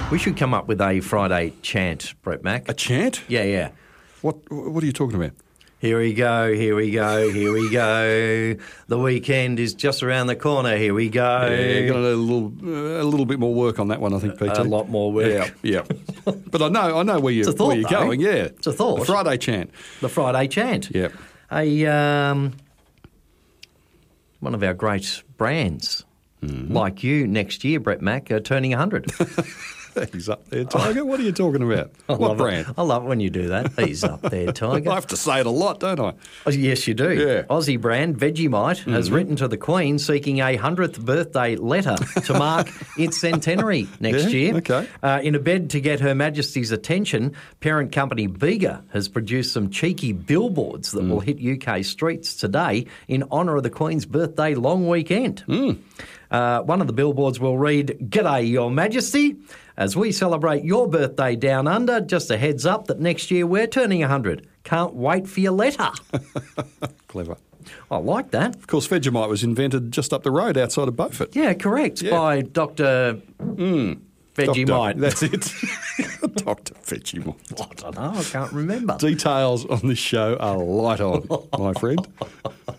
We should come up with a Friday chant, Brett Mac. A chant? Yeah. What are you talking about? Here we go, here we go, here we go. The weekend is just around the corner. Here we go. Yeah, got a little bit more work on that one, I think, PT. A lot more work. Yeah. But I know where you're going. Yeah, it's a thought. The Friday chant. The Friday chant. Yeah. One of our great brands, like you, next year, Brett Mac, are turning 100. He's up there, Tiger. What are you talking about? What brand? I love it when you do that. He's up there, Tiger. I have to say it a lot, don't I? Oh, yes, you do. Yeah. Aussie brand Vegemite has written to the Queen seeking a 100th birthday letter to mark its centenary next year. Okay. In a bid to get Her Majesty's attention, parent company Bega has produced some cheeky billboards that will hit UK streets today in honour of the Queen's birthday long weekend. One of the billboards will read, "G'day, Your Majesty. As we celebrate your birthday down under, just a heads up that next year we're turning 100. Can't wait for your letter." Clever. I like that. Of course, Vegemite was invented just up the road outside of Beaufort. Yeah, correct. Yeah. By Dr. Vegemite. That's it. Dr. Vegemite. I don't know. I can't remember. Details on this show are light on, my friend.